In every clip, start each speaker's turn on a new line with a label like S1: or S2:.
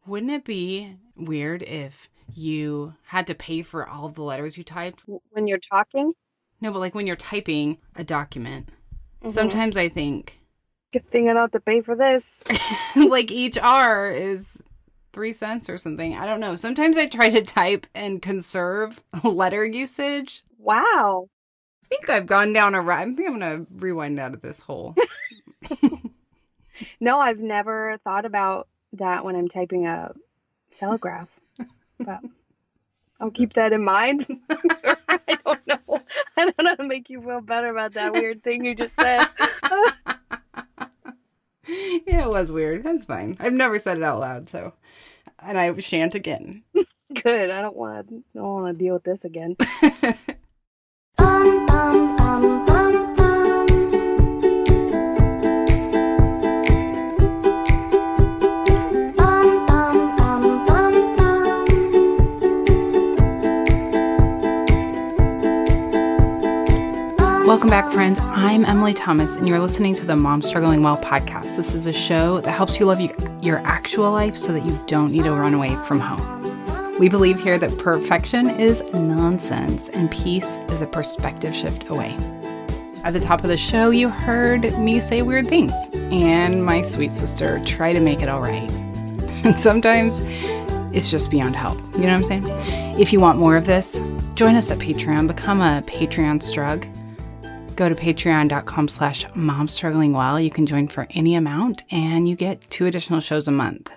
S1: Wouldn't it be weird if you had to pay for all the letters you typed?
S2: When you're talking?
S1: No, but like when you're typing a document, sometimes I think...
S2: Good thing I don't have to pay for this.
S1: like each R is 3 cents or something. I don't know. Sometimes I try to type and conserve letter usage.
S2: Wow.
S1: I think I've gone down I think I'm going to rewind out of this hole.
S2: No, I've never thought about that when I'm typing a telegraph. But I'll keep that in mind. I don't know. I don't know how to make you feel better about that weird thing you just said.
S1: Yeah, it was weird. That's fine. I've never said it out loud, so. And I shan't again.
S2: Good. I don't want to deal with this again.
S1: Welcome back, friends. I'm Emily Thomas, and you're listening to the Mom Struggling Well podcast. This is a show that helps you love your actual life so that you don't need to run away from home. We believe here that perfection is nonsense and peace is a perspective shift away. At the top of the show, you heard me say weird things, and my sweet sister try to make it all right. And sometimes it's just beyond help. You know what I'm saying? If you want more of this, join us at Patreon. Become a Patreon strug. Go to patreon.com/momstrugglingwell. You can join for any amount and you get 2 additional shows a month,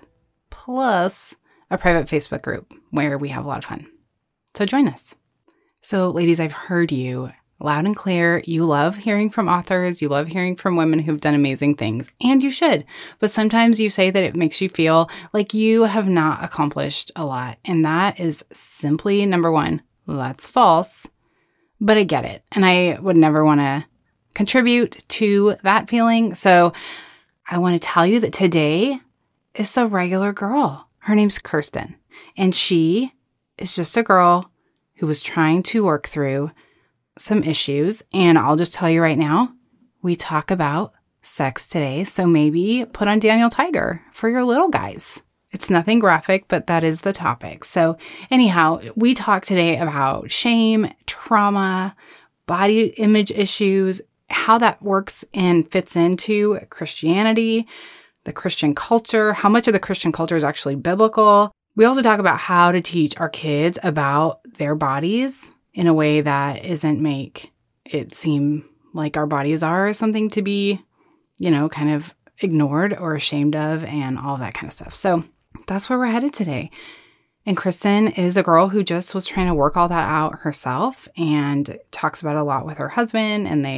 S1: plus a private Facebook group where we have a lot of fun. So join us. So ladies, I've heard you loud and clear. You love hearing from authors. You love hearing from women who've done amazing things, and you should. But sometimes you say that it makes you feel like you have not accomplished a lot. And that is simply, number one, that's false. But I get it. And I would never want to contribute to that feeling. So I want to tell you that today is a regular girl. Her name's Kirsten. And she is just a girl who was trying to work through some issues. And I'll just tell you right now, we talk about sex today. So maybe put on Daniel Tiger for your little guys. It's nothing graphic, but that is the topic. So anyhow, we talk today about shame, trauma, body image issues, how that works and fits into Christianity, the Christian culture, how much of the Christian culture is actually biblical. We also talk about how to teach our kids about their bodies in a way that isn't make it seem like our bodies are something to be, kind of ignored or ashamed of and all that kind of stuff. So that's where we're headed today. And Kirsten is a girl who just was trying to work all that out herself and talks about it a lot with her husband. And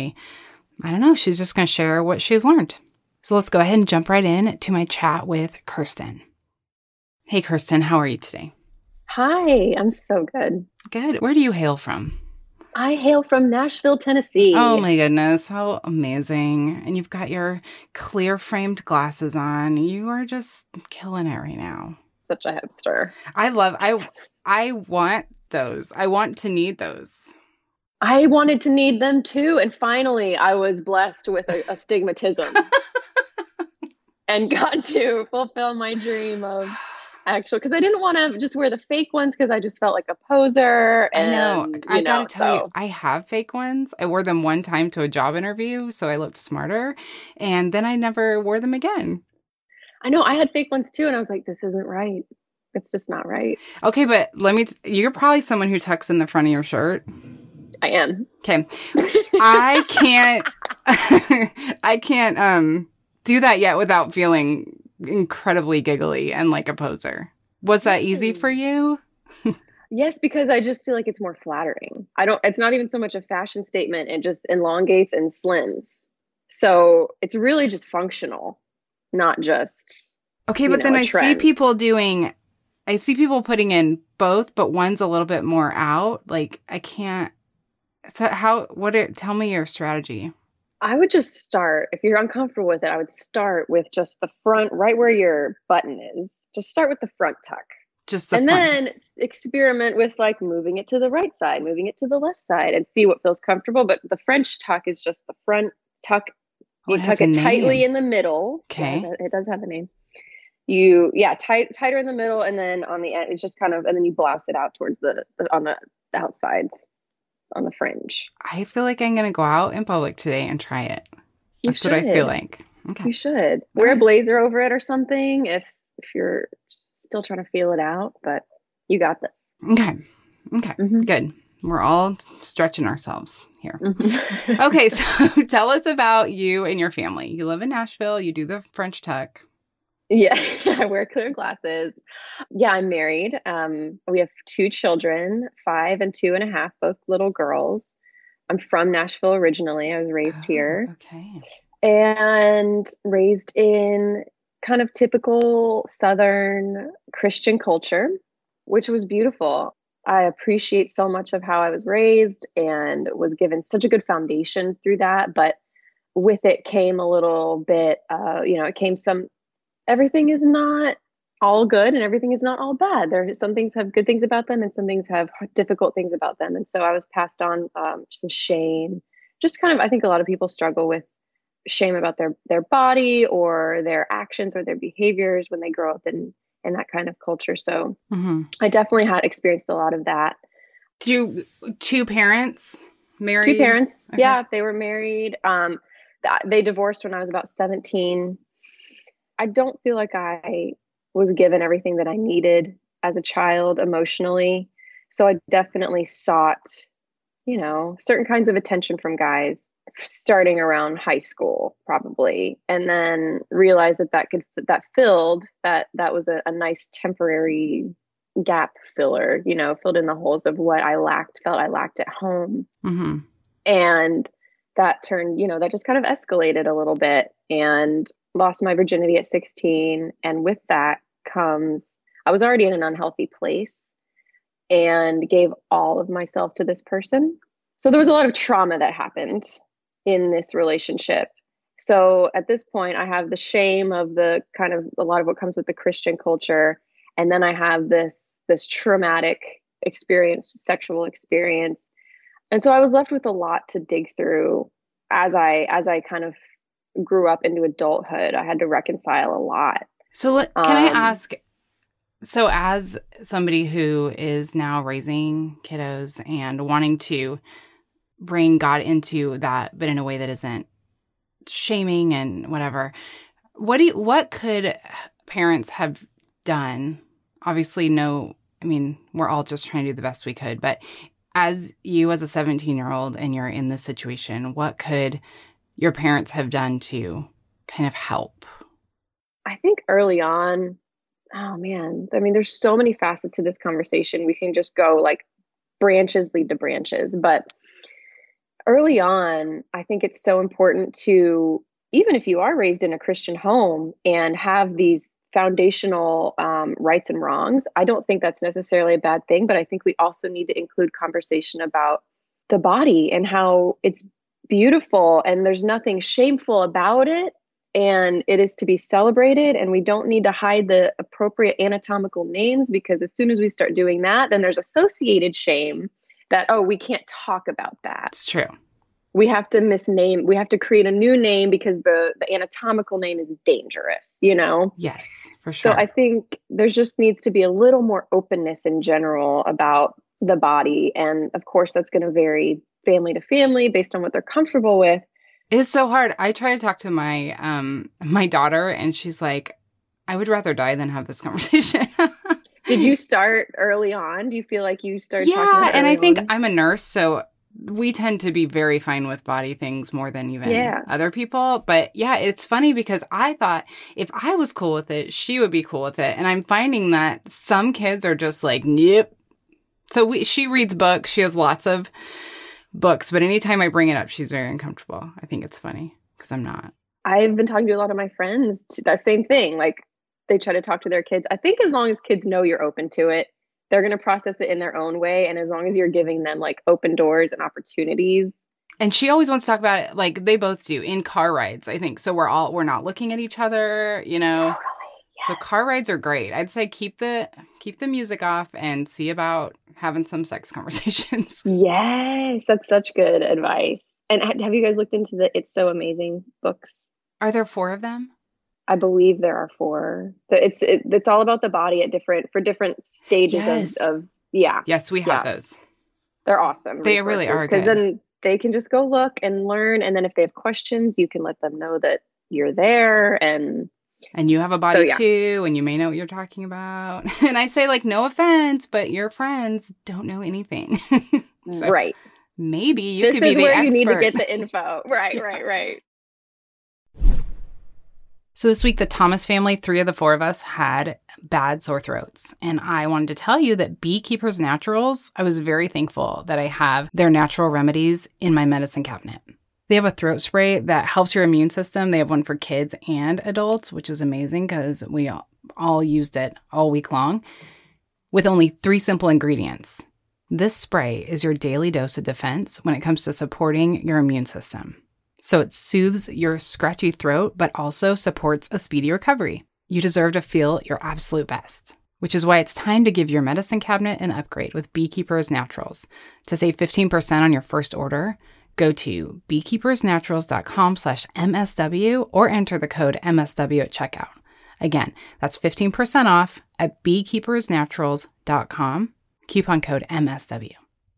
S1: she's just going to share what she's learned. So let's go ahead and jump right in to my chat with Kirsten. Hey, Kirsten, how are you today?
S2: Hi, I'm so good.
S1: Good. Where do you hail from?
S2: I hail from Nashville, Tennessee.
S1: Oh my goodness, how amazing. And you've got your clear framed glasses on. You are just killing it right now.
S2: Such a hipster.
S1: I want those. I want to need those.
S2: I wanted to need them too. And finally, I was blessed with a astigmatism and got to fulfill my dream of because I didn't want to just wear the fake ones because I just felt like a poser. And,
S1: I know. I got to tell you, I have fake ones. I wore them one time to a job interview, so I looked smarter. And then I never wore them again.
S2: I know. I had fake ones too. And I was like, this isn't right. It's just not right.
S1: Okay, but you're probably someone who tucks in the front of your shirt.
S2: I am.
S1: Okay. I can't do that yet without feeling incredibly giggly and like a poser. Was that easy for you?
S2: Yes, because I just feel like it's more flattering. It's not even so much a fashion statement. It just elongates and slims. So it's really just functional, not just,
S1: okay, but then I see people putting in both, but one's a little bit more out. Like I can't. So tell me your strategy.
S2: I would just start, if you're uncomfortable with it, I would start with just the front, right where your button is. Just start with the front tuck. Then experiment with like moving it to the right side, moving it to the left side and see what feels comfortable. But the French tuck is just the front tuck. You tuck it tightly in the middle.
S1: Okay.
S2: Yeah, it does have a name. tighter in the middle, and then on the end, it's just kind of, and then you blouse it out towards on the outsides, on the fringe.
S1: I feel like I'm going to go out in public today and try it. That's what I feel like. Okay.
S2: You should. Wear a blazer over it or something if you're still trying to feel it out, but you got this.
S1: Okay. Mm-hmm. Good. We're all stretching ourselves here. Mm-hmm. Okay, so tell us about you and your family. You live in Nashville. You do the French tuck.
S2: Yeah, I wear clear glasses. Yeah, I'm married. We have 2 children, 5 and 2.5, both little girls. I'm from Nashville originally. I was raised here.
S1: Okay.
S2: And raised in kind of typical Southern Christian culture, which was beautiful. I appreciate so much of how I was raised and was given such a good foundation through that. But with it came a little bit, it came everything is not all good and everything is not all bad. Some things have good things about them and some things have difficult things about them. And so I was passed on some shame. Just kind of, I think a lot of people struggle with shame about their body or their actions or their behaviors when they grow up in that kind of culture. So I definitely had experienced a lot of that.
S1: Two parents married?
S2: 2 parents. Okay. Yeah, they were married. They divorced when I was about 17. I don't feel like I was given everything that I needed as a child emotionally. So I definitely sought, certain kinds of attention from guys starting around high school, probably. And then realized that was a nice temporary gap filler, filled in the holes of what felt I lacked at home. Mm-hmm. And that turned, that just kind of escalated a little bit, and lost my virginity at 16. And with that comes, I was already in an unhealthy place and gave all of myself to this person. So there was a lot of trauma that happened in this relationship. So at this point, I have the shame of the kind of a lot of what comes with the Christian culture. And then I have this traumatic experience, sexual experience. And so I was left with a lot to dig through as I kind of grew up into adulthood. I had to reconcile a lot.
S1: So can I ask, so as somebody who is now raising kiddos and wanting to bring God into that, but in a way that isn't shaming and whatever, what could parents have done? Obviously, we're all just trying to do the best we could, but as a 17-year-old and you're in this situation, what could your parents have done to kind of help?
S2: I think early on, oh man, there's so many facets to this conversation. We can just go like branches lead to branches, but early on, I think it's so important to, even if you are raised in a Christian home and have these foundational rights and wrongs, I don't think that's necessarily a bad thing, but I think we also need to include conversation about the body and how it's beautiful and there's nothing shameful about it, and it is to be celebrated, and we don't need to hide the appropriate anatomical names, because as soon as we start doing that, then there's associated shame that, we can't talk about that.
S1: It's true.
S2: We have to misname, we have to create a new name because the anatomical name is dangerous,
S1: Yes, for sure.
S2: So I think there just needs to be a little more openness in general about the body. And of course, that's going to vary family to family based on what they're comfortable with.
S1: It's so hard. I try to talk to my my daughter, and she's like, I would rather die than have this conversation.
S2: Did you start early on? Do you feel like you started talking about it
S1: and I think
S2: on?
S1: I'm a nurse, so we tend to be very fine with body things more than even other people. But yeah, it's funny because I thought if I was cool with it, she would be cool with it. And I'm finding that some kids are just like, nope. So she reads books. She has lots of books, but anytime I bring it up, she's very uncomfortable. I think it's funny because I'm not.
S2: I've been talking to a lot of my friends to that same thing. Like, they try to talk to their kids. I think as long as kids know you're open to it, they're going to process it in their own way. And as long as you're giving them like open doors and opportunities.
S1: And she always wants to talk about it, like they both do, in car rides, I think. So we're not looking at each other, Totally,
S2: yeah.
S1: So car rides are great. I'd say keep the music off and see about having some sex conversations.
S2: Yes, that's such good advice. And have you guys looked into the It's So Amazing books?
S1: Are there 4 of them?
S2: I believe there are 4. It's all about the body for different stages
S1: yes.
S2: of yeah.
S1: Yes, we have those.
S2: They're awesome.
S1: They really are good.
S2: Because then they can just go look and learn. And then if they have questions, you can let them know that you're there. And
S1: you have a body too, and you may know what you're talking about. And I say, like, no offense, but your friends don't know anything. So
S2: right.
S1: Maybe you could be the expert.
S2: This is where you need to get the info. Right.
S1: So this week, the Thomas family, 3 of the 4 of us, had bad sore throats. And I wanted to tell you that Beekeepers Naturals, I was very thankful that I have their natural remedies in my medicine cabinet. They have a throat spray that helps your immune system. They have one for kids and adults, which is amazing because we all used it all week long, with only 3 simple ingredients. This spray is your daily dose of defense when it comes to supporting your immune system. So it soothes your scratchy throat, but also supports a speedy recovery. You deserve to feel your absolute best, which is why it's time to give your medicine cabinet an upgrade with Beekeepers Naturals. To save 15% on your first order, go to beekeepersnaturals.com/MSW or enter the code MSW at checkout. Again, that's 15% off at beekeepersnaturals.com, coupon code MSW.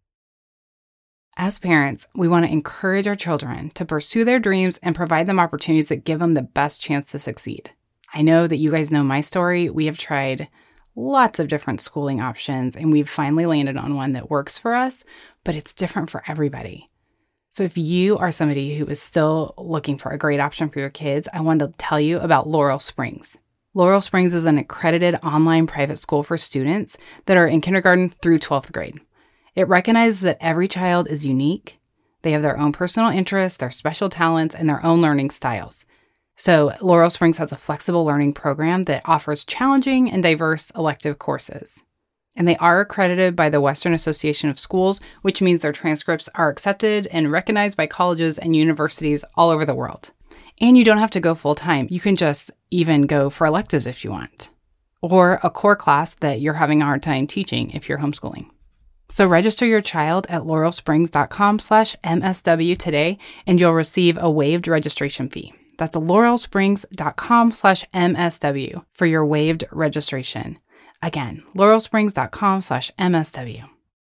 S1: As parents, we want to encourage our children to pursue their dreams and provide them opportunities that give them the best chance to succeed. I know that you guys know my story. We have tried lots of different schooling options, and we've finally landed on one that works for us, but it's different for everybody. So if you are somebody who is still looking for a great option for your kids, I want to tell you about Laurel Springs. Laurel Springs is an accredited online private school for students that are in kindergarten through 12th grade. It recognizes that every child is unique. They have their own personal interests, their special talents, and their own learning styles. So Laurel Springs has a flexible learning program that offers challenging and diverse elective courses. And they are accredited by the Western Association of Schools, which means their transcripts are accepted and recognized by colleges and universities all over the world. And you don't have to go full time. You can just even go for electives if you want, or a core class that you're having a hard time teaching if you're homeschooling. So register your child at laurelsprings.com/MSW today, and you'll receive a waived registration fee. That's laurelsprings.com/MSW for your waived registration. Again, laurelsprings.com/MSW.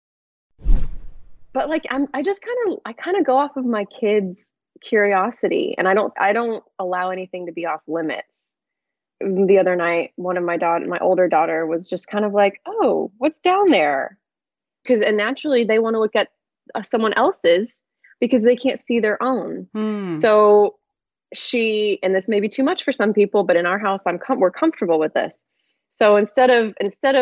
S2: But like, I kind of go off of my kids' curiosity, and I don't allow anything to be off limits. The other night, my older daughter was just kind of like, "Oh, what's down there?" And naturally they want to look at someone else's because they can't see their own. So and this may be too much for some people, but in our house, we're comfortable with this. So instead of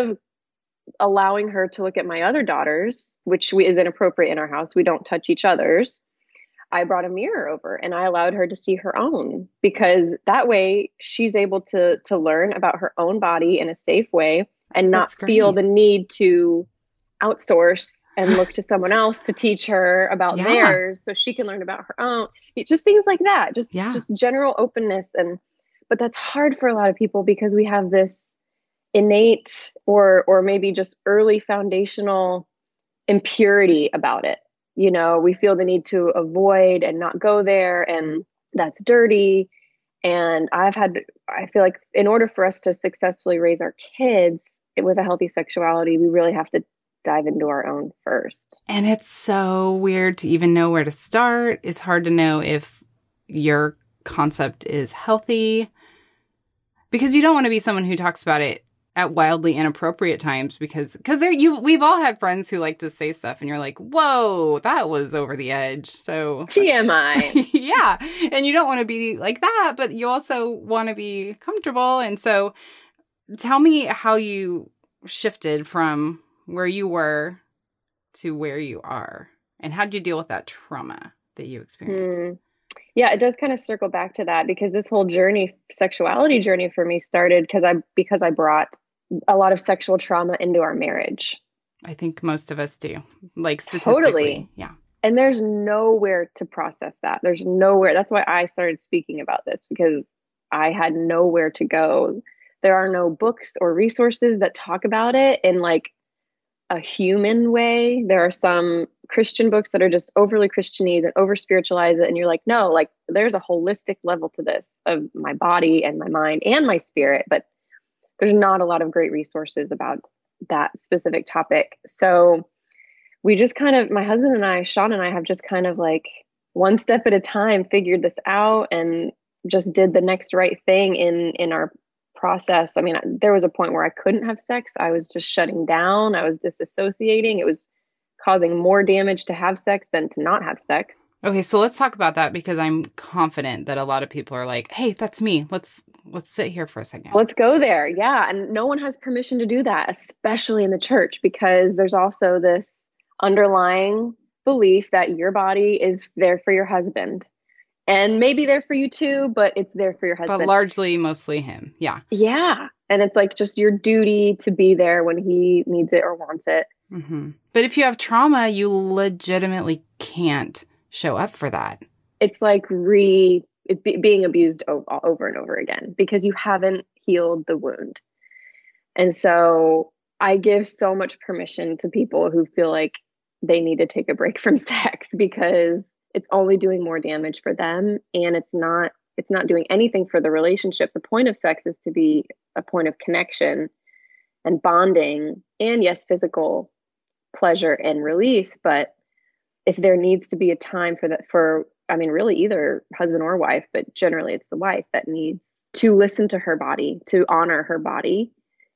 S2: allowing her to look at my other daughters, which is inappropriate in our house, we don't touch each other's, I brought a mirror over and I allowed her to see her own, because that way she's able to learn about her own body in a safe way and not feel the need to outsource and look to someone else to teach her about theirs so she can learn about her own. Just things like that, just general openness. But that's hard for a lot of people because we have this innate or maybe just early foundational impurity about it. You know, we feel the need to avoid and not go there, and that's dirty. And I feel like in order for us to successfully raise our kids with a healthy sexuality, we really have to dive into our own first.
S1: And it's so weird to even know where to start. It's hard to know if your concept is healthy, because you don't want to be someone who talks about it at wildly inappropriate times, because we've all had friends who like to say stuff and you're like, whoa, that was over the edge. So
S2: TMI.
S1: Yeah. And you don't want to be like that, but you also want to be comfortable. And so tell me how you shifted from where you were to where you are, and how did you deal with that trauma that you experienced?
S2: Yeah, it does kind of circle back to that, because this whole sexuality journey for me started because I brought a lot of sexual trauma into our marriage.
S1: I think most of us do, like statistically.
S2: Totally.
S1: Yeah.
S2: And there's nowhere to process that. There's nowhere. That's why I started speaking about this, because I had nowhere to go. There are no books or resources that talk about it in like a human way. There are some Christian books that are just overly Christianese and over spiritualize it. And you're like, no, like there's a holistic level to this of my body and my mind and my spirit. But there's not a lot of great resources about that specific topic. So we just kind of, my husband and I, Sean and I, have just kind of like one step at a time figured this out and just did the next right thing in our process. I mean, there was a point where I couldn't have sex. I was just shutting down. I was disassociating. It was causing more damage to have sex than to not have sex.
S1: Okay, so let's talk about that, because I'm confident that a lot of people are like, hey, that's me. Let's sit here for a second.
S2: Let's go there. Yeah. And no one has permission to do that, especially in the church, because there's also this underlying belief that your body is there for your husband. And maybe there for you too, but it's there for your husband.
S1: But largely, mostly him. Yeah.
S2: Yeah. And it's like just your duty to be there when he needs it or wants it.
S1: Mm-hmm. But if you have trauma, you legitimately can't show up for that.
S2: It's like being abused over and over again because you haven't healed the wound. And so I give so much permission to people who feel like they need to take a break from sex because it's only doing more damage for them, and it's not doing anything for the relationship. The point of sex is to be a point of connection and bonding, and yes, physical pleasure and release. But if there needs to be a time really either husband or wife, but generally it's the wife that needs to listen to her body, to honor her body,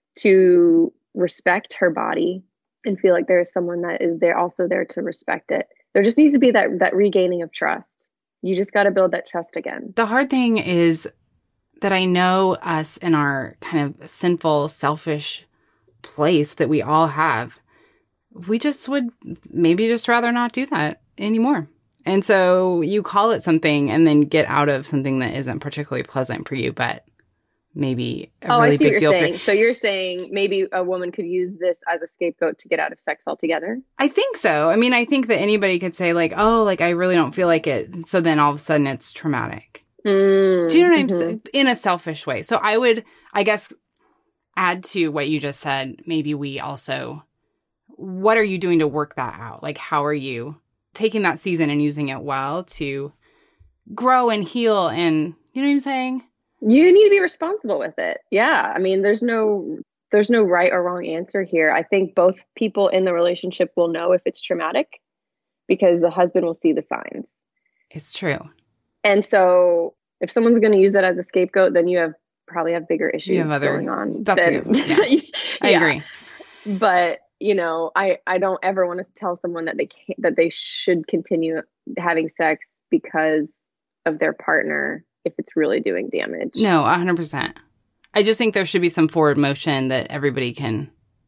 S2: to respect her body, and feel like there is someone that is there also there to respect it. There just needs to be that regaining of trust. You just got to build that trust again.
S1: The hard thing is that I know us in our kind of sinful, selfish place that we all have, we just would maybe just rather not do that anymore. And so you call it something and then get out of something that isn't particularly pleasant for you, but maybe a really big deal for you.
S2: So you're saying maybe a woman could use this as a scapegoat to get out of sex altogether?
S1: I think so. I mean, I think that anybody could say like, oh, like I really don't feel like it. So then all of a sudden it's traumatic. Do you know what I'm saying? In a selfish way. So I would, I guess, add to what you just said. Maybe we also, what are you doing to work that out? Like, how are you taking that season and using it well to grow and heal? And you know what I'm saying?
S2: You need to be responsible with it. Yeah. I mean, there's no right or wrong answer here. I think both people in the relationship will know if it's traumatic because the husband will see the signs.
S1: It's true.
S2: And so if someone's going to use that as a scapegoat, then you probably have bigger issues going on.
S1: That's a good one. Yeah. I agree.
S2: But, you know, I don't ever want to tell someone that they should continue having sex because of their partner if it's really doing damage.
S1: No, 100%. I just think there should be some forward motion that everybody can.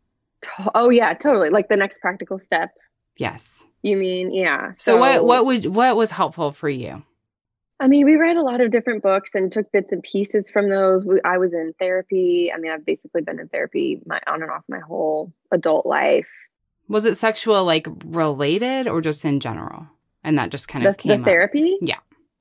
S2: Oh yeah, totally. Like the next practical step.
S1: Yes.
S2: You mean, yeah.
S1: So what was helpful for you?
S2: I mean, we read a lot of different books and took bits and pieces from those. I was in therapy. I mean, I've basically been in therapy on and off my whole adult life.
S1: Was it sexual, like related, or just in general? And that just kind of came
S2: the therapy?
S1: Up? Yeah.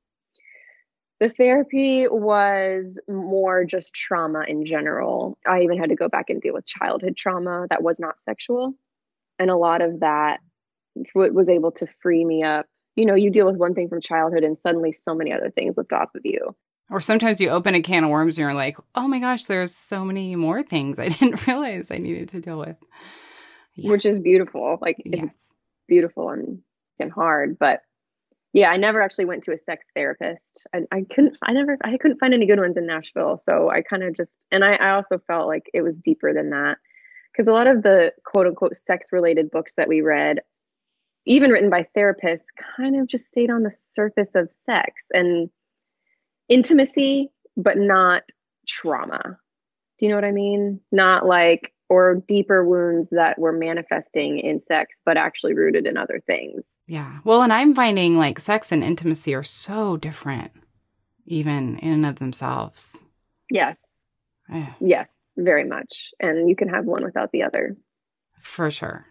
S2: The therapy was more just trauma in general. I even had to go back and deal with childhood trauma that was not sexual. And a lot of that was able to free me up. You know, you deal with one thing from childhood and suddenly so many other things lift off of you. Or
S1: sometimes you open a can of worms and you're like, oh my gosh, there's so many more things I didn't realize I needed to deal with.
S2: Yeah. Which is beautiful. Like, yes. It's beautiful and hard, but yeah, I never actually went to a sex therapist. I couldn't find any good ones in Nashville. So I kind of I also felt like it was deeper than that because a lot of the quote unquote sex related books that we read, even written by therapists, kind of just stayed on the surface of sex and intimacy, but not trauma. Do you know what I mean? Not like, or deeper wounds that were manifesting in sex, but actually rooted in other things.
S1: Yeah. Well, and I'm finding like sex and intimacy are so different, even in and of themselves.
S2: Yes.
S1: Yeah.
S2: Yes, very much. And you can have one without the other.
S1: For sure.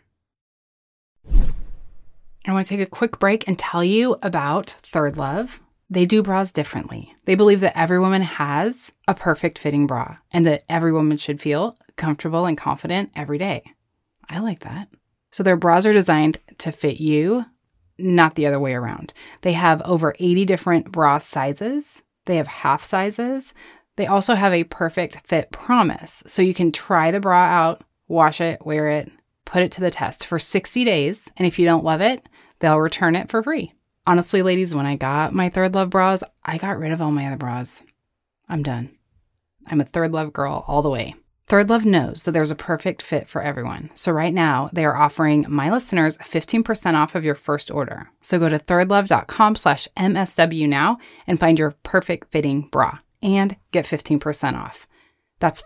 S1: I want to take a quick break and tell you about Third Love. They do bras differently. They believe that every woman has a perfect fitting bra and that every woman should feel comfortable and confident every day. I like that. So their bras are designed to fit you, not the other way around. They have over 80 different bra sizes. They have half sizes. They also have a perfect fit promise. So you can try the bra out, wash it, wear it, put it to the test for 60 days. And if you don't love it, they'll return it for free. Honestly, ladies, when I got my Third Love bras, I got rid of all my other bras. I'm done. I'm a Third Love girl all the way. Third Love knows that there's a perfect fit for everyone. So right now, they are offering my listeners 15% off of your first order. So go to thirdlove.com/MSW now and find your perfect fitting bra and get 15% off. That's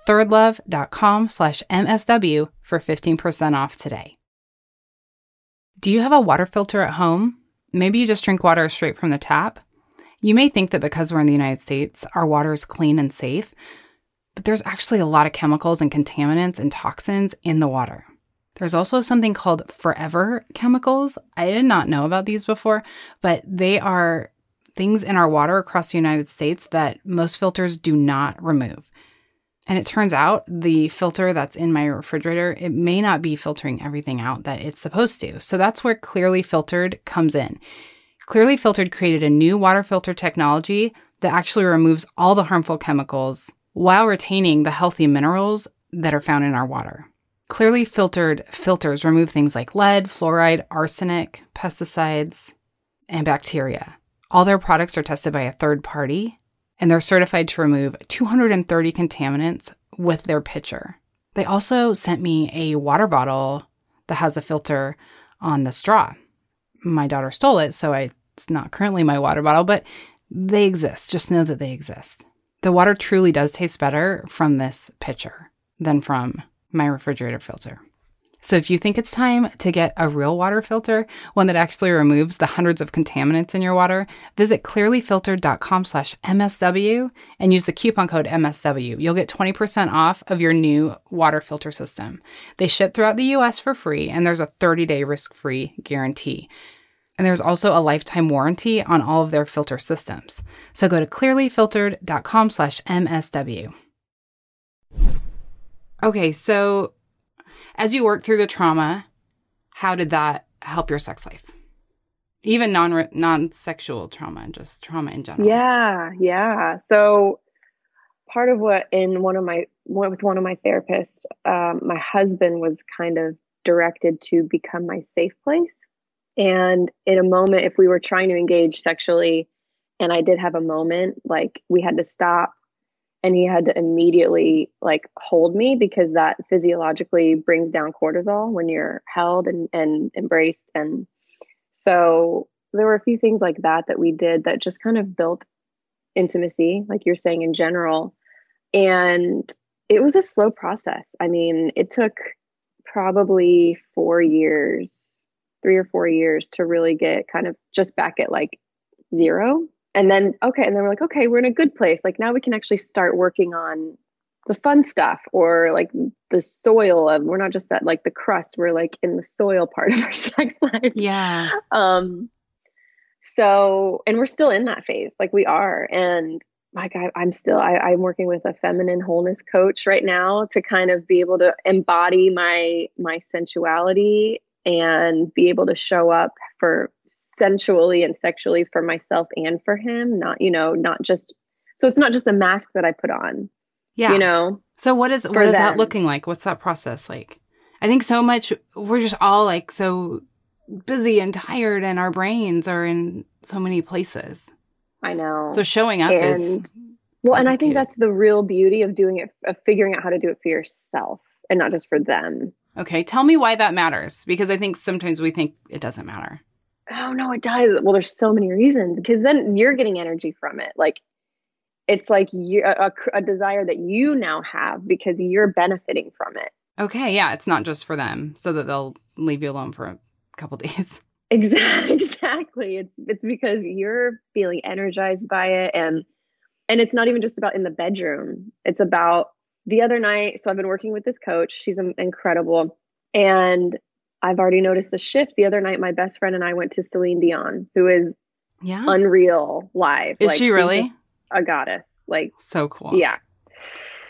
S1: thirdlove.com/MSW for 15% off today. Do you have a water filter at home? Maybe you just drink water straight from the tap. You may think that because we're in the United States, our water is clean and safe, but there's actually a lot of chemicals and contaminants and toxins in the water. There's also something called forever chemicals. I did not know about these before, but they are things in our water across the United States that most filters do not remove. And it turns out the filter that's in my refrigerator, it may not be filtering everything out that it's supposed to. So that's where Clearly Filtered comes in. Clearly Filtered created a new water filter technology that actually removes all the harmful chemicals while retaining the healthy minerals that are found in our water. Clearly Filtered filters remove things like lead, fluoride, arsenic, pesticides, and bacteria. All their products are tested by a third party, and they're certified to remove 230 contaminants with their pitcher. They also sent me a water bottle that has a filter on the straw. My daughter stole it, so it's not currently my water bottle, but they exist. Just know that they exist. The water truly does taste better from this pitcher than from my refrigerator filter. So if you think it's time to get a real water filter, one that actually removes the hundreds of contaminants in your water, visit clearlyfiltered.com/MSW and use the coupon code MSW. You'll get 20% off of your new water filter system. They ship throughout the US for free, and there's a 30-day risk-free guarantee. And there's also a lifetime warranty on all of their filter systems. So go to clearlyfiltered.com/MSW. Okay, so as you work through the trauma, how did that help your sex life? Even non-sexual trauma, just trauma in general.
S2: Yeah. So part of what with one of my therapists, my husband was kind of directed to become my safe place. And in a moment, if we were trying to engage sexually and I did have a moment, like we had to stop and he had to immediately like hold me because that physiologically brings down cortisol when you're held and embraced. And so there were a few things like that we did that just kind of built intimacy, like you're saying in general. And it was a slow process. I mean, it took probably 3 or 4 years to really get kind of just back at like zero. And then we're like, okay, we're in a good place. Like now we can actually start working on the fun stuff or like the soil of, we're not just that like the crust, we're like in the soil part of our sex life.
S1: Yeah.
S2: So, and we're still in that phase, like we are. And like, I'm working with a feminine wholeness coach right now to kind of be able to embody my sensuality and be able to show up for sensually and sexually for myself and for him, not just, so it's not just a mask that I put on,
S1: So what is that looking like? What's that process like? I think so much, we're just all like so busy and tired and our brains are in so many places.
S2: I know.
S1: So showing up is
S2: and I think that's the real beauty of doing it, of figuring out how to do it for yourself and not just for them.
S1: Okay. Tell me why that matters, because I think sometimes we think it doesn't matter.
S2: Oh no, it does. Well, there's so many reasons, because then you're getting energy from it. Like it's like a desire that you now have because you're benefiting from it.
S1: Okay. Yeah. It's not just for them so that they'll leave you alone for a couple days.
S2: Exactly. It's because you're feeling energized by it. And it's not even just about in the bedroom. It's about the other night. So I've been working with this coach. She's incredible. And I've already noticed a shift. The other night, my best friend and I went to Celine Dion, who is unreal live.
S1: Is she really?
S2: A goddess. Like,
S1: so cool.
S2: Yeah.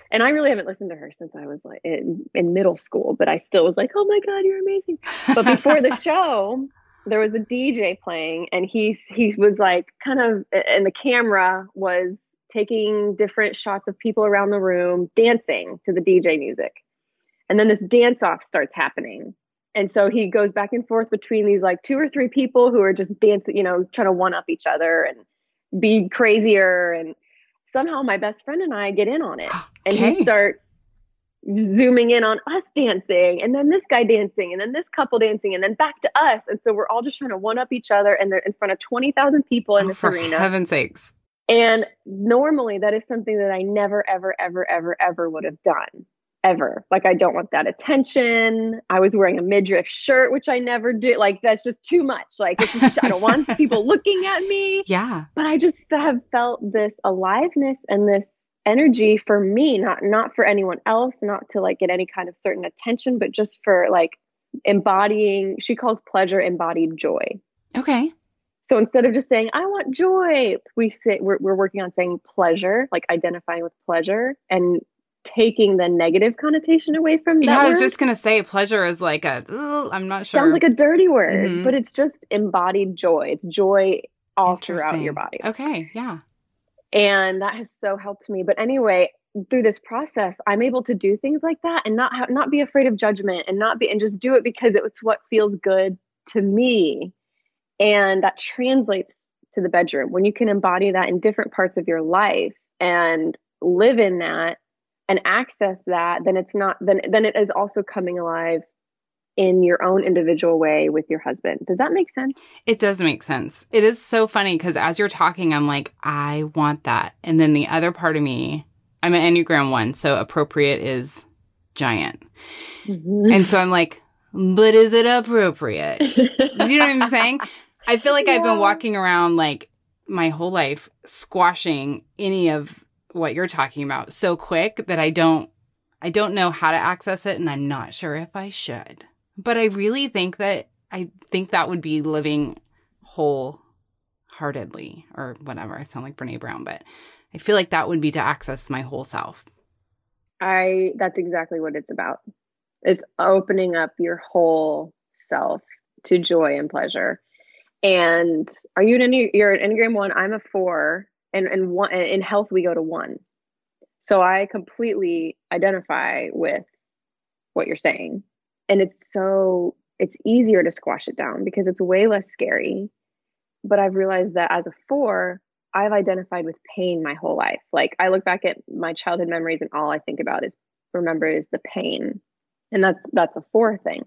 S2: And I really haven't listened to her since I was like in middle school, but I still was like, oh my God, you're amazing. But before the show, there was a DJ playing, and he was like kind of, and the camera was taking different shots of people around the room dancing to the DJ music. And then this dance off starts happening. And so he goes back and forth between these like 2 or 3 people who are just dancing, you know, trying to one up each other and be crazier. And somehow my best friend and I get in on it. And he starts zooming in on us dancing, and then this guy dancing, and then this couple dancing, and then back to us. And so we're all just trying to one up each other, and they're in front of 20,000 people in this arena.
S1: For heaven's sakes.
S2: And normally that is something that I never, ever, ever, ever, ever would have done. Ever. Like, I don't want that attention. I was wearing a midriff shirt, which I never do. Like, that's just too much. Like, it's just, I don't want people looking at me.
S1: Yeah.
S2: But I just have felt this aliveness and this energy for me, not for anyone else, not to like get any kind of certain attention, but just for like embodying, she calls pleasure embodied joy.
S1: Okay.
S2: So instead of just saying, I want joy, we're working on saying pleasure, like identifying with pleasure and taking the negative connotation away from that.
S1: Yeah, I was
S2: word.
S1: just going to say pleasure is like I'm not sure.
S2: Sounds like a dirty word, but it's just embodied joy. It's joy all throughout your body.
S1: Okay, yeah.
S2: And that has so helped me. But anyway, through this process, I'm able to do things like that and not be afraid of judgment and just do it because it's what feels good to me. And that translates to the bedroom. When you can embody that in different parts of your life and live in that and access that, then it is also coming alive in your own individual way with your husband. Does that make sense?
S1: It does make sense. It is so funny because as you're talking, I'm like, I want that. And then the other part of me, I'm an Enneagram 1, so appropriate is giant. Mm-hmm. And so I'm like, but is it appropriate? You know what I'm saying? I feel like I've been walking around like my whole life squashing any of what you're talking about so quick that I don't know how to access it, and I'm not sure if I should. But I really think that would be living wholeheartedly, or whatever. I sound like Brene Brown, but I feel like that would be to access my whole self.
S2: That's exactly what it's about. It's opening up your whole self to joy and pleasure. And you're an Enneagram 1, I'm a 4, and one, in health we go to 1. So I completely identify with what you're saying. And it's easier to squash it down because it's way less scary. But I've realized that as a 4, I've identified with pain my whole life. Like, I look back at my childhood memories and all I think about is the pain. And that's a 4 thing.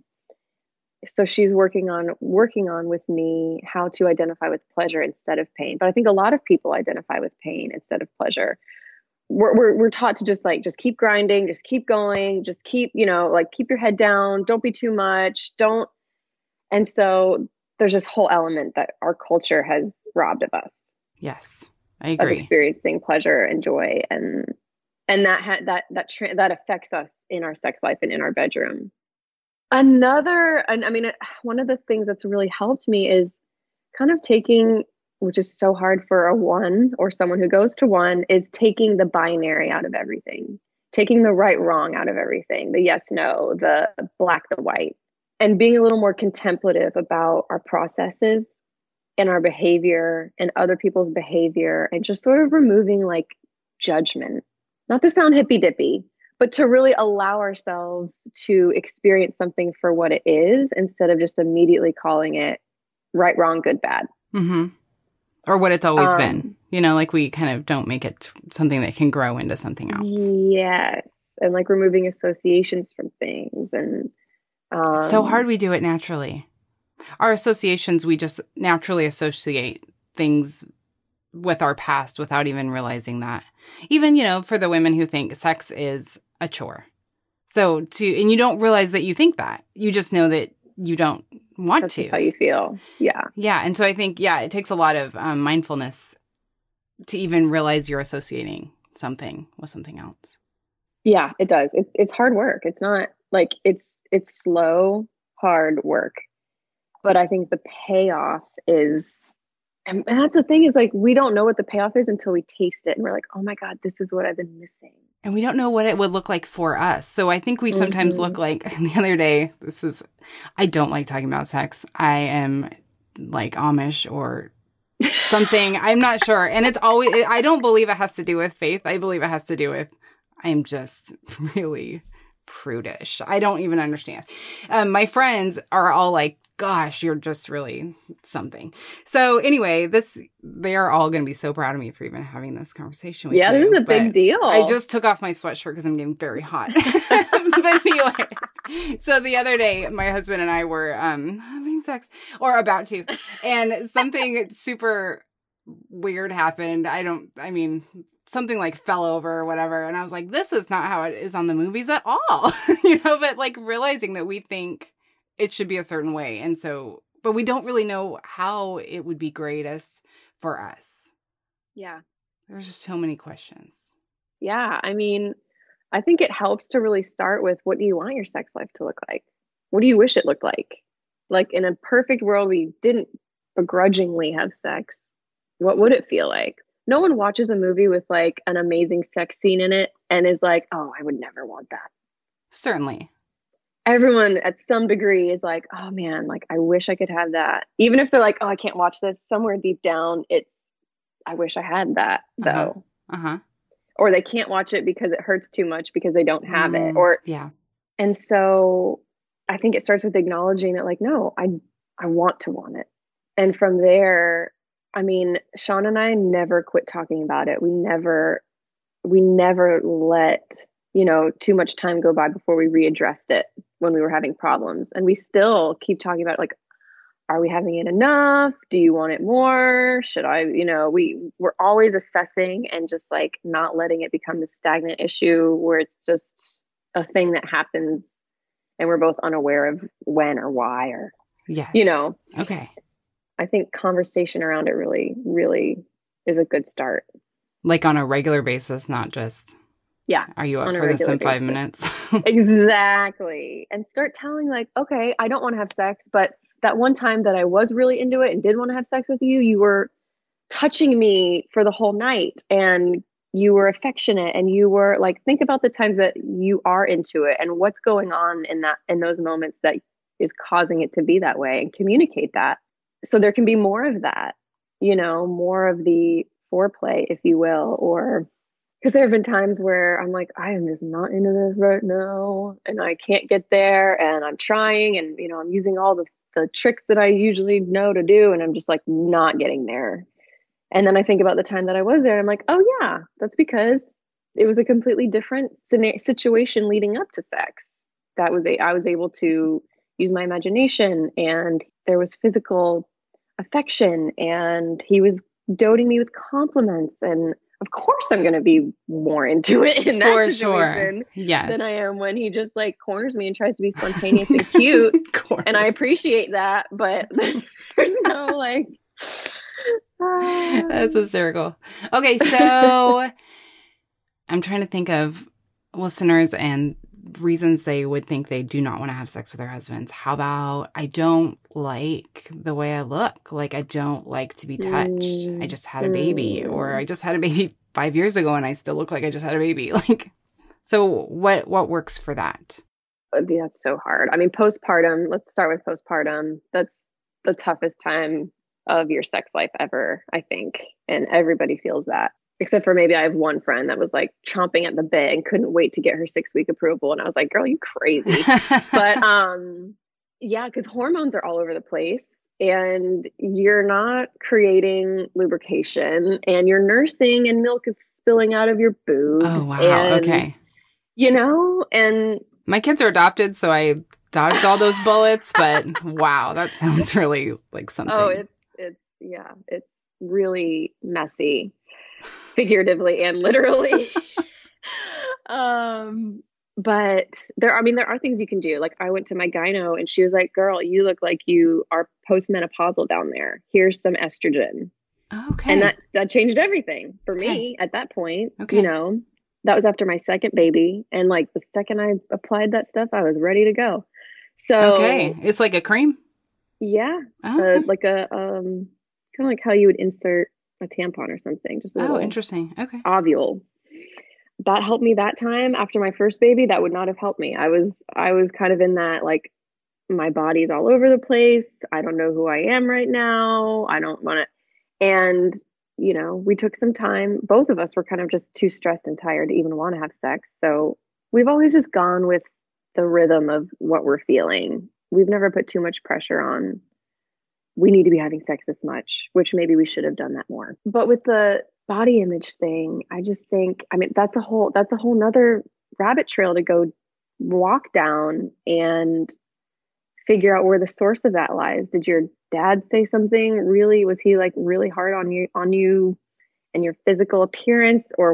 S2: So she's working on with me how to identify with pleasure instead of pain. But I think a lot of people identify with pain instead of pleasure. We're taught to just keep grinding, just keep going, just keep, keep your head down. Don't be too much. Don't. And so there's this whole element that our culture has robbed of us.
S1: Yes, I agree.
S2: Of experiencing pleasure and joy. And that affects us in our sex life and in our bedroom. One of the things that's really helped me is kind of taking, which is so hard for a 1 or someone who goes to 1, is taking the binary out of everything, taking the right, wrong out of everything, the yes, no, the black, the white, and being a little more contemplative about our processes and our behavior and other people's behavior, and just sort of removing like judgment, not to sound hippy dippy, but to really allow ourselves to experience something for what it is instead of just immediately calling it right, wrong, good, bad.
S1: Mm-hmm. Or what it's always been. Like we kind of don't make it something that can grow into something else.
S2: Yes. And like removing associations from things. And
S1: it's so hard we do it naturally. Our associations, we just naturally associate things with our past without even realizing that. Even, for the women who think sex is a chore. And you don't realize that you think that. You just know that you don't want
S2: That's
S1: to.
S2: That's how you feel. Yeah.
S1: Yeah. And so I think, it takes a lot of mindfulness to even realize you're associating something with something else.
S2: Yeah, it does. It's hard work. It's not like it's slow, hard work. But I think the payoff is, and that's the thing, is like, we don't know what the payoff is until we taste it. And we're like, oh my God, this is what I've been missing.
S1: And we don't know what it would look like for us. So I think we sometimes look like, the other day, I don't like talking about sex. I am like Amish or something. I'm not sure. And it's always, I don't believe it has to do with faith. I believe it has to do with, I'm just really prudish. I don't even understand. My friends are all like, gosh, you're just really something. So anyway, they are all going to be so proud of me for even having this conversation with you.
S2: Yeah, this is a big deal.
S1: I just took off my sweatshirt because I'm getting very hot. But anyway, so the other day, my husband and I were having sex, or about to, and something super weird happened. Something like fell over or whatever. And I was like, this is not how it is on the movies at all. But like realizing that we think it should be a certain way. And so, but we don't really know how it would be greatest for us.
S2: Yeah.
S1: There's just so many questions.
S2: Yeah. I mean, I think it helps to really start with, what do you want your sex life to look like? What do you wish it looked like? Like in a perfect world, we didn't begrudgingly have sex. What would it feel like? No one watches a movie with like an amazing sex scene in it and is like, oh, I would never want that.
S1: Certainly.
S2: Everyone at some degree is like, oh man, like I wish I could have that. Even if they're like, oh, I can't watch this, somewhere deep down, I wish I had that though. Or they can't watch it because it hurts too much because they don't have it.
S1: Yeah.
S2: And so I think it starts with acknowledging that, like, no, I want to want it. And from there, I mean, Sean and I never quit talking about it. We never let, too much time go by before we readdressed it when we were having problems. And we still keep talking about, like, are we having it enough? Do you want it more? Should I, we're always assessing and just like not letting it become the stagnant issue where it's just a thing that happens and we're both unaware of when or why or,
S1: Okay.
S2: I think conversation around it really, really is a good start.
S1: Like on a regular basis, not just, are you up for this in 5 minutes?
S2: Exactly. And start telling like, okay, I don't want to have sex, but that one time that I was really into it and did want to have sex with you, you were touching me for the whole night and you were affectionate and you were like, think about the times that you are into it and what's going on in those moments that is causing it to be that way, and communicate that. So there can be more of that, more of the foreplay, if you will, or because there have been times where I'm like, I am just not into this right now and I can't get there and I'm trying and, I'm using all the tricks that I usually know to do and I'm just like not getting there. And then I think about the time that I was there and I'm like, oh yeah, that's because it was a completely different situation leading up to sex. I was able to use my imagination and there was physical affection and he was doting me with compliments, and of course I'm going to be more into it in that situation than I am when he just like corners me and tries to be spontaneous and cute. And I appreciate that, but there's no like
S1: that's hysterical. Okay, so I'm trying to think of listeners and reasons they would think they do not want to have sex with their husbands. How about, I don't like the way I look. Like, I don't like to be touched. I just had a baby, or I just had a baby 5 years ago and I still look like I just had a baby. Like, so what works for that?
S2: That's so hard. I mean, postpartum, let's start with postpartum. That's the toughest time of your sex life ever, I think. And everybody feels that. Except for maybe I have one friend that was like chomping at the bit and couldn't wait to get her 6-week approval. And I was like, girl, you crazy. But yeah, because hormones are all over the place and you're not creating lubrication and you're nursing and milk is spilling out of your boobs.
S1: Oh, wow.
S2: And,
S1: okay.
S2: And
S1: my kids are adopted, so I dodged all those bullets. But wow, that sounds really like something.
S2: Oh, it's really messy. Figuratively and literally. But there are things you can do. Like I went to my gyno and she was like, girl, you look like you are postmenopausal down there. Here's some estrogen.
S1: Okay.
S2: And that changed everything for me at that point. Okay. That was after my second baby. And like the second I applied that stuff, I was ready to go. So
S1: okay. It's like a cream?
S2: Yeah. Like a kind of like how you would insert a tampon or something. Just a little
S1: interesting. Okay.
S2: ovule. that helped me that time after my first baby. That would not have helped me. I was kind of in that, like, my body's all over the place. I don't know who I am right now. I don't want to. And, you know, we took some time. Both of us were kind of just too stressed and tired to even want to have sex. So we've always just gone with the rhythm of what we're feeling. We've never put too much pressure on, we need to be having sex this much, which maybe we should have done that more. But with the body image thing, I just think, I mean, that's a whole nother rabbit trail to go walk down and figure out where the source of that lies. Did your dad say something really, was he like really hard on you and your physical appearance, or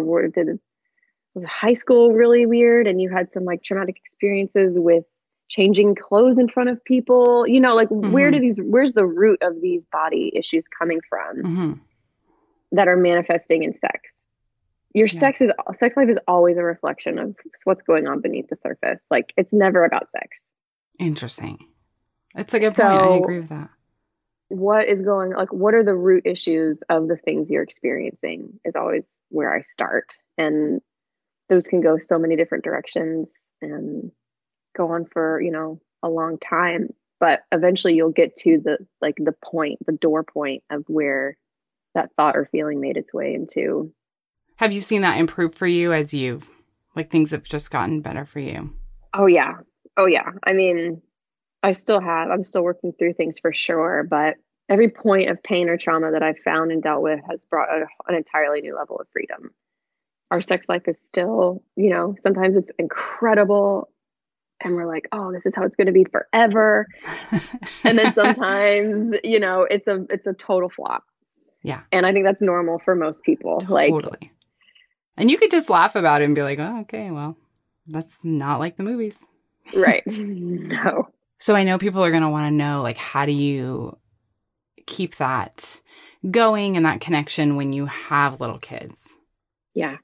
S2: was high school really weird and you had some like traumatic experiences with changing clothes in front of people? You know, like, where's the root of these body issues coming from that are manifesting in sex? Your sex life is always a reflection of what's going on beneath the surface. Like, it's never about sex.
S1: Interesting. It's a good point. I agree with that.
S2: What is going, like, what are the root issues of the things you're experiencing is always where I start. And those can go so many different directions and go on for, you know, a long time. But eventually you'll get to the point, the door point of where that thought or feeling made its way into.
S1: Have you seen that improve for you as you've, like, things have just gotten better for you?
S2: Oh, yeah. I mean, I'm still working through things for sure, but every point of pain or trauma that I've found and dealt with has brought an entirely new level of freedom. Our sex life is still, you know, sometimes it's incredible and we're like, oh, this is how it's going to be forever. And then sometimes, you know, it's a total flop.
S1: Yeah.
S2: And I think that's normal for most people.
S1: Totally.
S2: Like,
S1: and you could just laugh about it and be like, oh, okay, well, that's not like the movies.
S2: Right. No.
S1: So I know people are going to want to know, like, how do you keep that going and that connection when you have little kids?
S2: Yeah.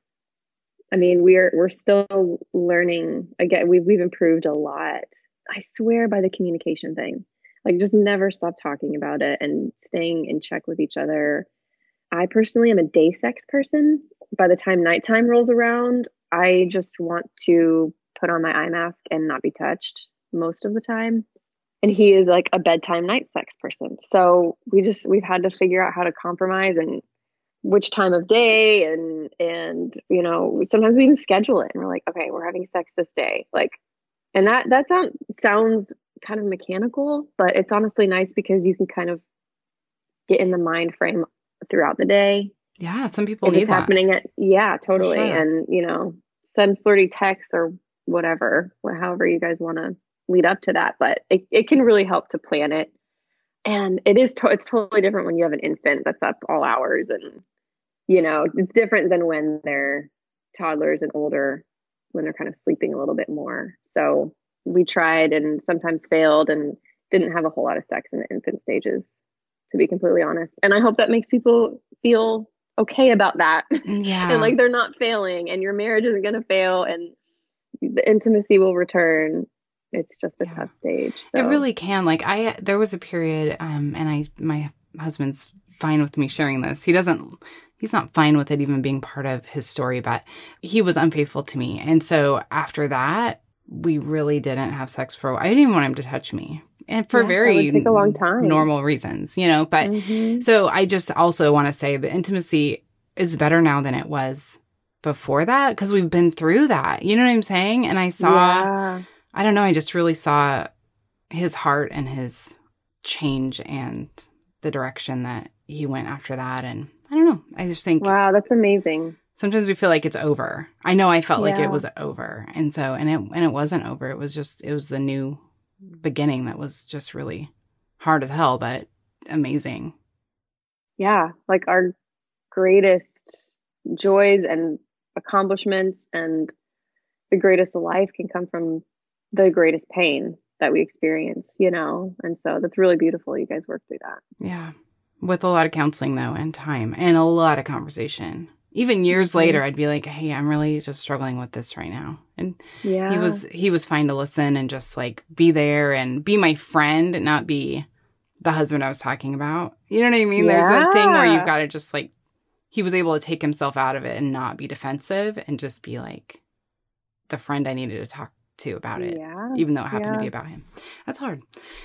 S2: I mean, we're still learning. Again, we've improved a lot. I swear by the communication thing. Like, just never stop talking about it and staying in check with each other. I personally am a day sex person. By the time nighttime rolls around, I just want to put on my eye mask and not be touched most of the time. And he is like a bedtime night sex person. So we've had to figure out how to compromise and which time of day and you know, sometimes we even schedule it and we're like, okay, we're having sex this day. Like, and that sounds kind of mechanical, but it's honestly nice because you can kind of get in the mind frame throughout the day.
S1: Yeah, some people need
S2: it's
S1: that.
S2: Happening at, yeah, totally.
S1: Sure.
S2: And, you know, send flirty texts or whatever, however you guys want to lead up to that. But it can really help to plan it. And it's totally different when you have an infant that's up all hours. And, you know, it's different than when they're toddlers and older, when they're kind of sleeping a little bit more. So we tried and sometimes failed and didn't have a whole lot of sex in the infant stages, to be completely honest. And I hope that makes people feel okay about that.
S1: Yeah.
S2: And like, they're not failing and your marriage isn't going to fail and the intimacy will return. It's just a tough stage. So.
S1: It really can. Like, there was a period, and my husband's fine with me sharing this. He's not fine with it even being part of his story, but he was unfaithful to me. And so after that, we really didn't have sex for a while. I didn't even want him to touch me. And for very
S2: take a long time.
S1: Normal reasons, you know, but so I just also want to say the intimacy is better now than it was before that, because we've been through that. You know what I'm saying? And I saw, I don't know, I just really saw his heart and his change and the direction that he went after that. And I don't know, I just think,
S2: wow, that's amazing.
S1: Sometimes we feel like it's over. I know I felt like it was over. And so, and it wasn't over. It was the new beginning that was just really hard as hell, but amazing.
S2: Yeah. Like, our greatest joys and accomplishments and the greatest of life can come from the greatest pain that we experience, you know? And so that's really beautiful. You guys work through that.
S1: Yeah. With a lot of counseling though, and time and a lot of conversation. Even years later, I'd be like, hey, I'm really just struggling with this right now. And he was fine to listen and just like be there and be my friend and not be the husband I was talking about. You know what I mean? There's a thing where you've got to just like he was able to take himself out of it and not be defensive and just be like the friend I needed to talk to about it, even though it happened to be about him. That's hard.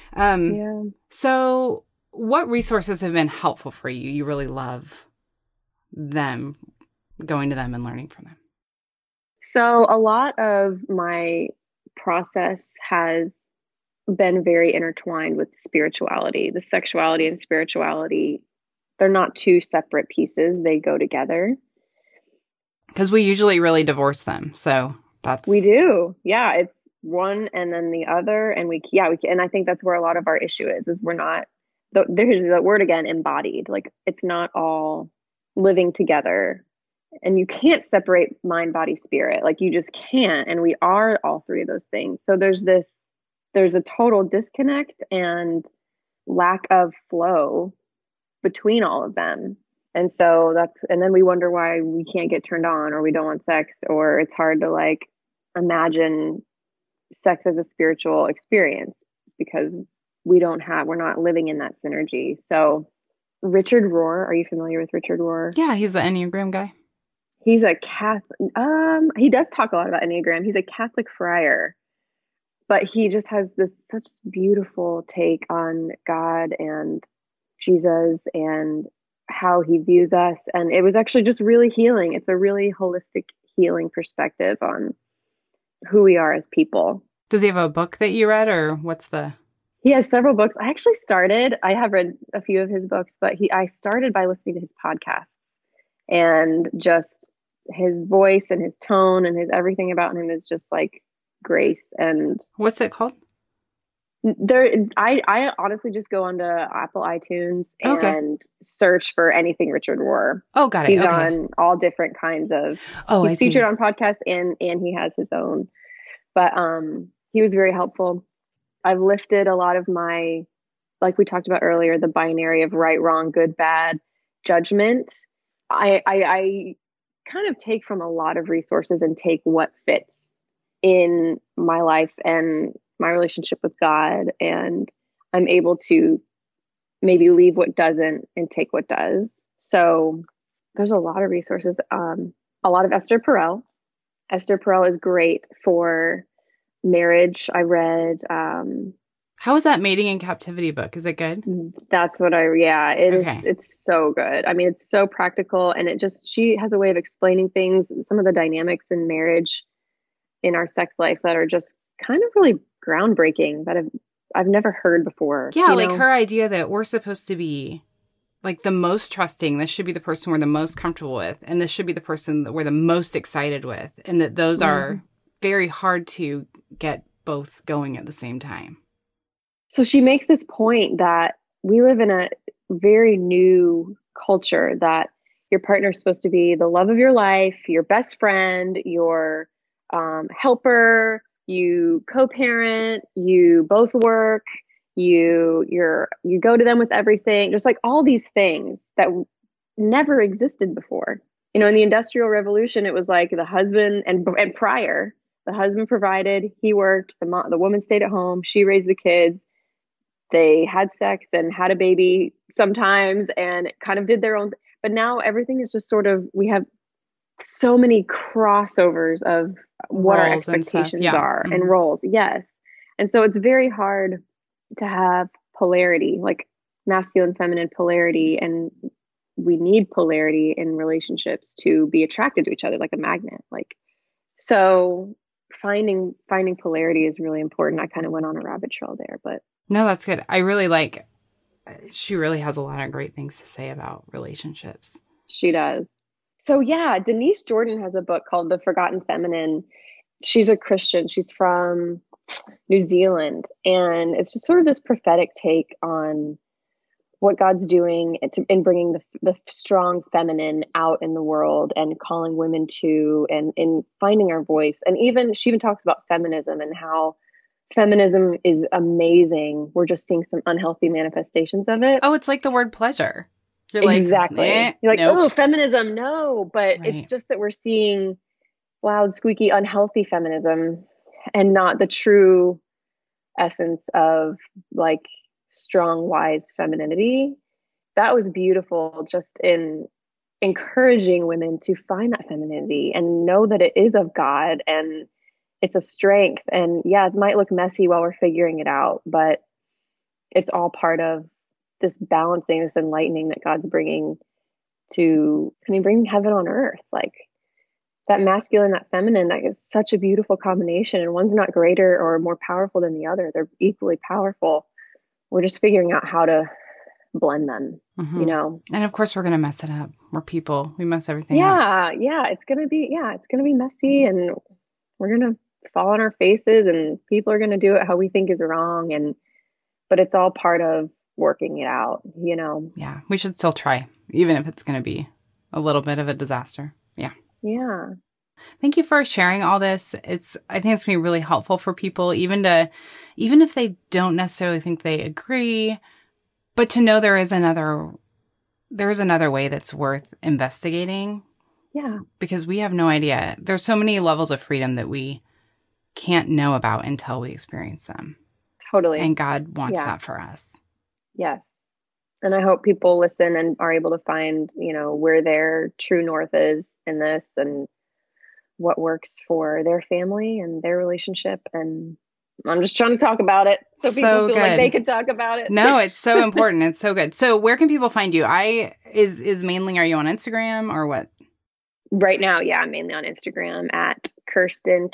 S1: So what resources have been helpful for you? You really love them, going to them and learning from them.
S2: So a lot of my process has been very intertwined with spirituality. The sexuality and spirituality, they're not two separate pieces. They go together.
S1: Because we usually really divorce them. So
S2: we do. Yeah. It's one and then the other. And and I think that's where a lot of our issue is we're not, there's the word again, embodied. Like it's not all living together. And you can't separate mind, body, spirit. Like you just can't. And we are all three of those things. So there's a total disconnect and lack of flow between all of them. And so and then we wonder why we can't get turned on, or we don't want sex, or it's hard to like imagine sex as a spiritual experience. It's because we're not living in that synergy. So Richard Rohr, are you familiar with Richard Rohr?
S1: Yeah, he's the Enneagram guy.
S2: He's a Catholic. He does talk a lot about Enneagram. He's a Catholic friar, but he just has such beautiful take on God and Jesus and how he views us. And it was actually just really healing. It's a really holistic healing perspective on who we are as people.
S1: Does he have a book that you read, or
S2: He has several books. I have read a few of his books, but I started by listening to his podcasts, and just his voice and his tone and his everything about him is just like grace. And
S1: what's it called?
S2: I honestly just go onto Apple iTunes and search for anything Richard Rohr.
S1: Oh, got it.
S2: He's on all different kinds of. He's featured on podcasts and he has his own. But he was very helpful. I've lifted a lot of my, like we talked about earlier, the binary of right, wrong, good, bad, judgment. I kind of take from a lot of resources and take what fits in my life and my relationship with God, and I'm able to maybe leave what doesn't and take what does. So there's a lot of resources. A lot of Esther Perel. Esther Perel is great for marriage. I read.
S1: How is that Mating in Captivity book? Is it good?
S2: That's what is. It's so good. I mean, it's so practical, and she has a way of explaining things, some of the dynamics in marriage, in our sex life, that are just kind of really groundbreaking, that I've never heard before.
S1: Yeah, like her idea that we're supposed to be like the most trusting. This should be the person we're the most comfortable with, and this should be the person that we're the most excited with, and that those are very hard to get both going at the same time.
S2: So she makes this point that we live in a very new culture, that your partner is supposed to be the love of your life, your best friend, your helper, you co-parent, you both work, you go to them with everything, just like all these things that never existed before. In the Industrial Revolution, it was like the husband and prior, the husband provided, he worked, the woman stayed at home, she raised the kids, they had sex and had a baby sometimes and kind of did their own. But now everything is just sort of, we have so many crossovers of what our expectations are and roles. Yes. And so it's very hard to have polarity, like masculine, feminine polarity. And we need polarity in relationships to be attracted to each other, like a magnet. So finding polarity is really important. I kind of went on a rabbit trail there, but.
S1: No, that's good. I really she really has a lot of great things to say about relationships.
S2: She does. So yeah, Denise Jordan has a book called The Forgotten Feminine. She's a Christian. She's from New Zealand. And it's just sort of this prophetic take on what God's doing in bringing the strong feminine out in the world and calling women to, and in finding our voice. And she even talks about feminism and how feminism is amazing. We're just seeing some unhealthy manifestations of it.
S1: Oh, it's like the word pleasure. You're
S2: exactly. You're like, nope. Oh, feminism, no. But It's just that we're seeing loud, squeaky, unhealthy feminism and not the true essence of like strong, wise femininity. That was beautiful just in encouraging women to find that femininity and know that it is of God and it's a strength. And yeah, it might look messy while we're figuring it out, but it's all part of this balancing, this enlightening that God's bringing bringing heaven on earth. Like that masculine, that feminine, that is such a beautiful combination. And one's not greater or more powerful than the other. They're equally powerful. We're just figuring out how to blend them, you know?
S1: And of course we're going to mess it up. We're people. We mess everything up.
S2: Yeah. It's going to be messy, and we're going to fall on our faces, and people are going to do it how we think is wrong. But it's all part of working it out, you know?
S1: Yeah. We should still try, even if it's going to be a little bit of a disaster. Yeah.
S2: Yeah.
S1: Thank you for sharing all this. I think it's going to be really helpful for people, even if they don't necessarily think they agree, but to know there is another way that's worth investigating.
S2: Yeah.
S1: Because we have no idea. There's so many levels of freedom that we can't know about until we experience them.
S2: Totally.
S1: And God wants that for us.
S2: Yes. And I hope people listen and are able to find, you know, where their true north is in this and what works for their family and their relationship. And I'm just trying to talk about it so people feel like they could talk about it.
S1: No, it's so important. It's so good. So where can people find you? Are you on Instagram or what?
S2: Right now, yeah, I'm mainly on Instagram at Kirsten,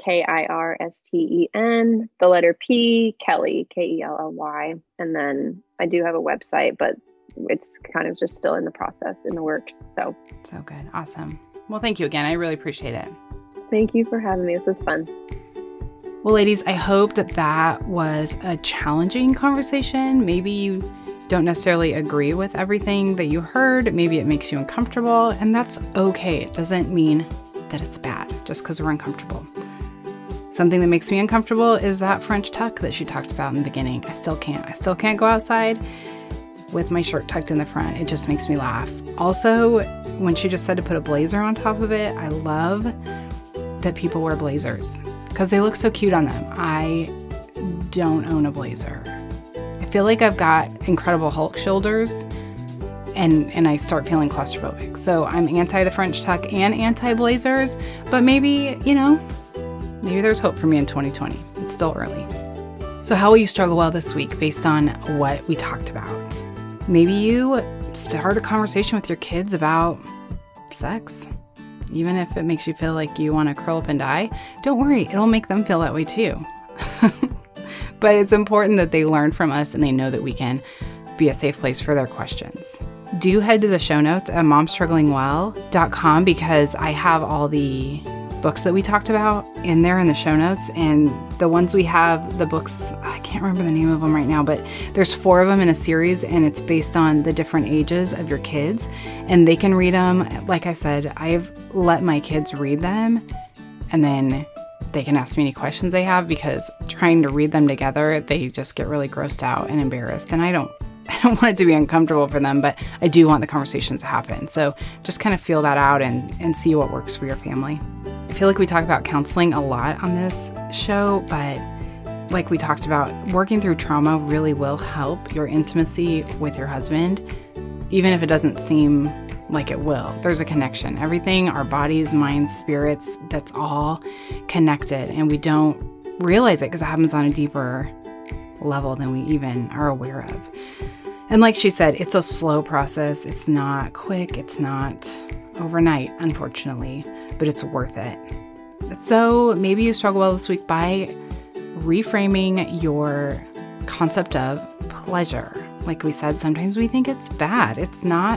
S2: Kirsten, the letter P, Kelly, Kelly. And then I do have a website, but it's kind of just still in the works. So
S1: good. Awesome. Well, thank you again. I really appreciate it.
S2: Thank you for having me. This was fun.
S1: Well, ladies, I hope that was a challenging conversation. Maybe you don't necessarily agree with everything that you heard. Maybe it makes you uncomfortable, and that's okay. It doesn't mean that it's bad just because we're uncomfortable. Something that makes me uncomfortable is that French tuck that she talked about in the beginning. I still can't go outside with my shirt tucked in the front. It just makes me laugh. Also, when she just said to put a blazer on top of it, I love that people wear blazers because they look so cute on them. I don't own a blazer. I feel like I've got Incredible Hulk shoulders and I start feeling claustrophobic. So I'm anti the French tuck and anti blazers, but maybe there's hope for me in 2020. It's still early. So how will you struggle well this week based on what we talked about? Maybe you start a conversation with your kids about sex. Even if it makes you feel like you want to curl up and die, don't worry, it'll make them feel that way too. But it's important that they learn from us and they know that we can be a safe place for their questions. Do head to the show notes at momstrugglingwell.com because I have all the books that we talked about in there in the show notes, and the ones we have, the books, I can't remember the name of them right now, but there's 4 of them in a series, and it's based on the different ages of your kids, and they can read them. Like I said, I've let my kids read them, and then they can ask me any questions they have, because trying to read them together, they just get really grossed out and embarrassed, and I don't want it to be uncomfortable for them, but I do want the conversations to happen. So just kind of feel that out and see what works for your family. I feel like we talk about counseling a lot on this show, but like we talked about, working through trauma really will help your intimacy with your husband, even if it doesn't seem like it will. There's a connection. Everything, our bodies, minds, spirits, that's all connected, and we don't realize it because it happens on a deeper level than we even are aware of. And like she said, it's a slow process. It's not quick. It's not overnight, unfortunately, but it's worth it. So maybe you struggle well this week by reframing your concept of pleasure. Like we said, sometimes we think it's bad. It's not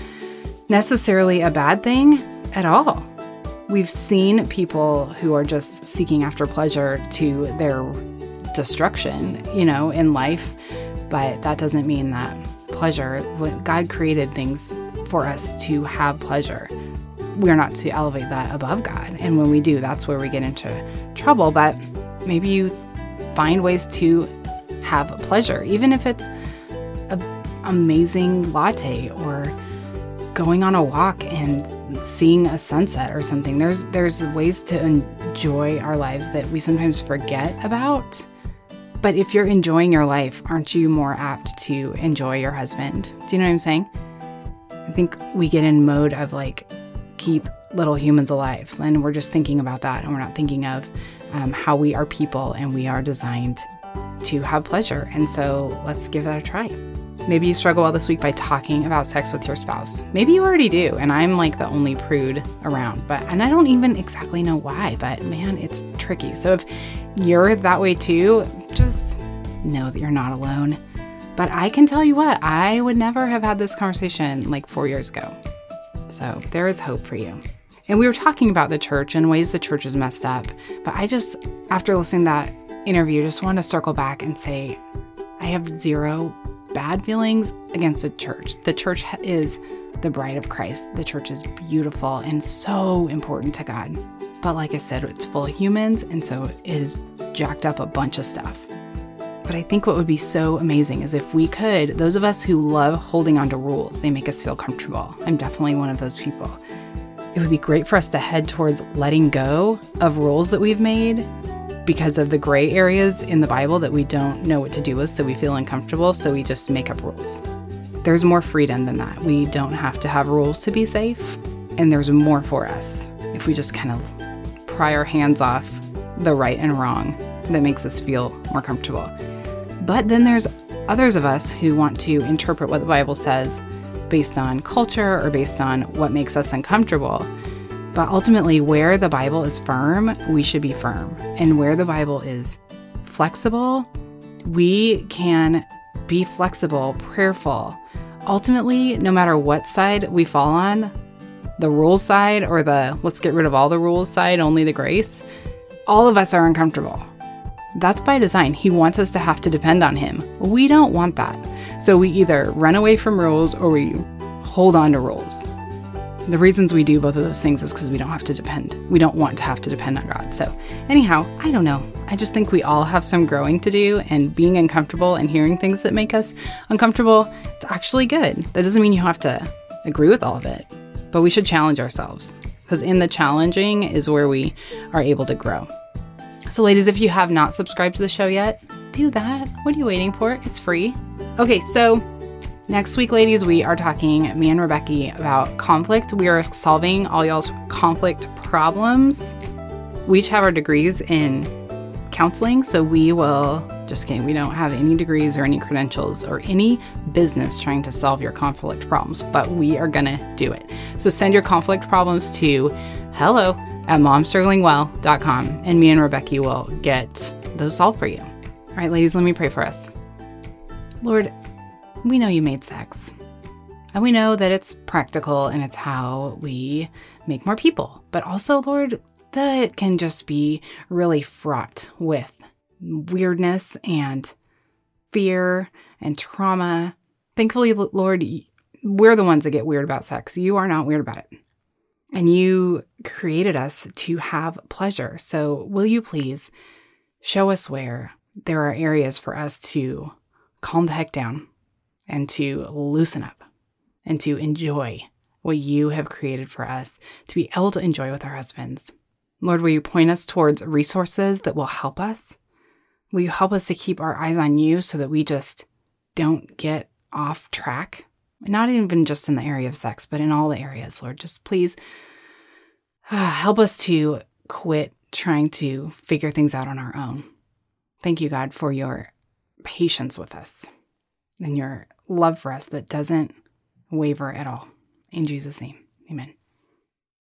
S1: necessarily a bad thing at all. We've seen people who are just seeking after pleasure to their destruction, in life, but that doesn't mean that pleasure, God created things for us to have pleasure. We're not to elevate that above God. And when we do, that's where we get into trouble. But maybe you find ways to have pleasure, even if it's an amazing latte or going on a walk and seeing a sunset or something. There's ways to enjoy our lives that we sometimes forget about. But if you're enjoying your life, aren't you more apt to enjoy your husband? Do you know what I'm saying? I think we get in mode of like, keep little humans alive. And we're just thinking about that. And we're not thinking of how we are people and we are designed to have pleasure. And so let's give that a try. Maybe you struggle all this week by talking about sex with your spouse. Maybe you already do. And I'm like the only prude around, and I don't even exactly know why, but man, it's tricky. So if you're that way too, just know that you're not alone. But I can tell you what, I would never have had this conversation like 4 years ago. So there is hope for you. And we were talking about the church and ways the church is messed up. But I just, after listening to that interview, just want to circle back and say, I have zero bad feelings against the church. The church is the bride of Christ. The church is beautiful and so important to God. But like I said, it's full of humans, and so it has jacked up a bunch of stuff. But I think what would be so amazing is if we could, those of us who love holding on to rules, they make us feel comfortable. I'm definitely one of those people. It would be great for us to head towards letting go of rules that we've made because of the gray areas in the Bible that we don't know what to do with, so we feel uncomfortable, so we just make up rules. There's more freedom than that. We don't have to have rules to be safe, and there's more for us if we just kind of pry our hands off the right and wrong that makes us feel more comfortable. But then there's others of us who want to interpret what the Bible says based on culture or based on what makes us uncomfortable. But ultimately, where the Bible is firm, we should be firm. And where the Bible is flexible, we can be flexible, prayerful. Ultimately, no matter what side we fall on, the rules side or the let's get rid of all the rules side, only the grace, all of us are uncomfortable. That's by design. He wants us to have to depend on him. We don't want that. So we either run away from rules or we hold on to rules. The reasons we do both of those things is because we don't have to depend. We don't want to have to depend on God. So anyhow, I don't know. I just think we all have some growing to do, and being uncomfortable and hearing things that make us uncomfortable, it's actually good. That doesn't mean you have to agree with all of it, but we should challenge ourselves, because in the challenging is where we are able to grow. So ladies, if you have not subscribed to the show yet, do that. What are you waiting for? It's free. Okay, so next week, ladies, we are talking, me and Rebecca, about conflict. We are solving all y'all's conflict problems. We each have our degrees in counseling, so we will, just kidding, we don't have any degrees or any credentials or any business trying to solve your conflict problems, but we are gonna do it. So send your conflict problems to hello@momstrugglingwell.com, and me and Rebecca will get those solved for you. All right, ladies, let me pray for us. Lord, we know you made sex, and we know that it's practical and it's how we make more people. But also, Lord, that can just be really fraught with weirdness and fear and trauma. Thankfully, Lord, we're the ones that get weird about sex. You are not weird about it. And you created us to have pleasure. So will you please show us where there are areas for us to calm the heck down and to loosen up and to enjoy what you have created for us to be able to enjoy with our husbands. Lord, will you point us towards resources that will help us? Will you help us to keep our eyes on you so that we just don't get off track? Not even just in the area of sex, but in all the areas, Lord. Just please help us to quit trying to figure things out on our own. Thank you, God, for your patience with us and your love for us that doesn't waver at all. In Jesus' name, amen.